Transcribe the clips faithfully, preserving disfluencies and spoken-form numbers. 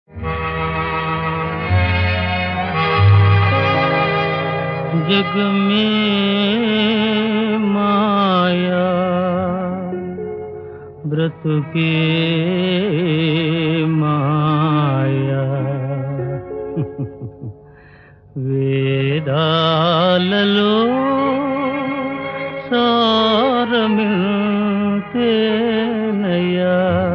जग में माया ब्रतुके माया వేదాలలో సారమిల్తేనయ్యా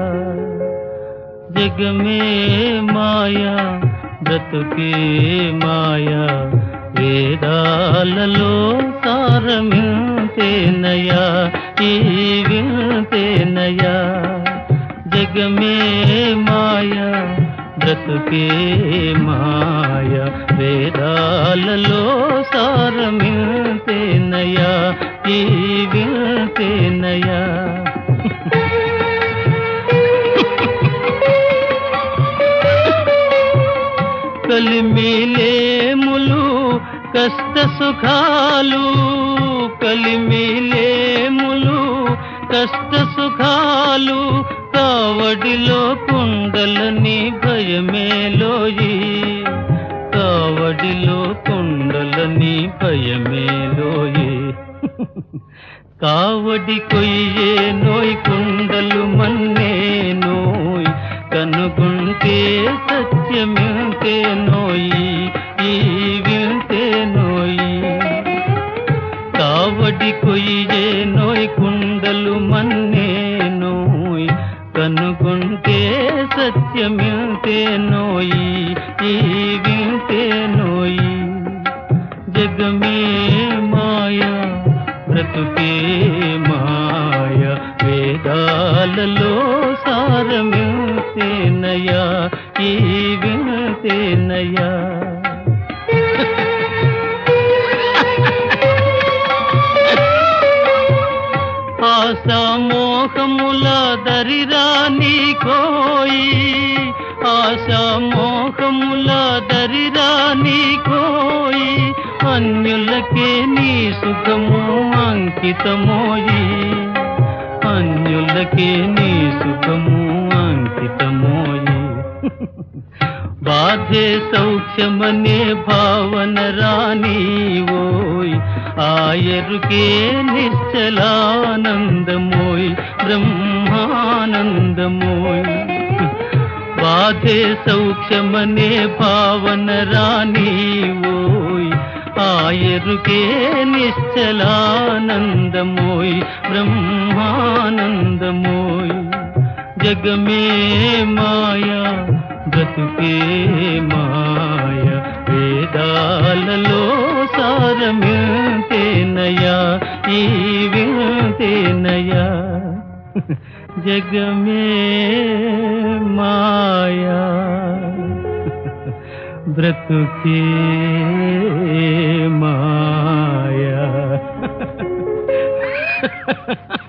జగ మే మాయా బ్రతుకే మాయా వేదాలలో సారమిల్తేనయ్యా ఈ విల్తేనయ్యా జగ మే మాయా బ్రతుకే మాయ వేదాలలో సారమిల్తేనయ్యా ఈ విల్తేనయ్యా కలిమిలేములు కష్ట సుఖాలు కలిమిలేములు కష్ట సుఖాలు కావడిలో కుండలని భయమేలోయి కావడిలో కుండలని భయమేలోయి కావడి కొయ్యే నోయ్ కుండలు మన్నే నోయ్ కనుగొంటే సత్యమింతే నోయి ఈ వింతే నోయి కావడి కొయ్యే నోయ్ కుండలు మన్నే నోయ్ కనుగొంటే సత్యమింతే నోయి ఈ వింతే నోయి జగ మే మాయా బ్రతుకే మాయ వేదాలలో సారమిల్తేనయ్యా ఈ వింతేనయ్యా ఆశామోహముల దరిరాని కోయి ఆశామోహముల దరిరాని కోయి అన్యులకే నీ సుఖము అంకితమోయి అన్యులకే నీ సుఖము అంకితమోయి బాధే సౌఖ్యమనే భావన రాని ఓయ్ ఆయరుకే నిశ్చలానందమోయ్ బ్రహ్మానందమోయ్ బాధే సౌఖ్యమనే భావన రాని ఓయ్ ఆయరుకే నిశ్చలానందమోయ్ బ్రహ్మానందమోయ్ జగ మే మాయా బ్రతుకే మాయ వేదాలలో సారమిల్తేనయ్యా ఈ విల్తేనయ్యా జగ మే మాయా బ్రతుకే మాయా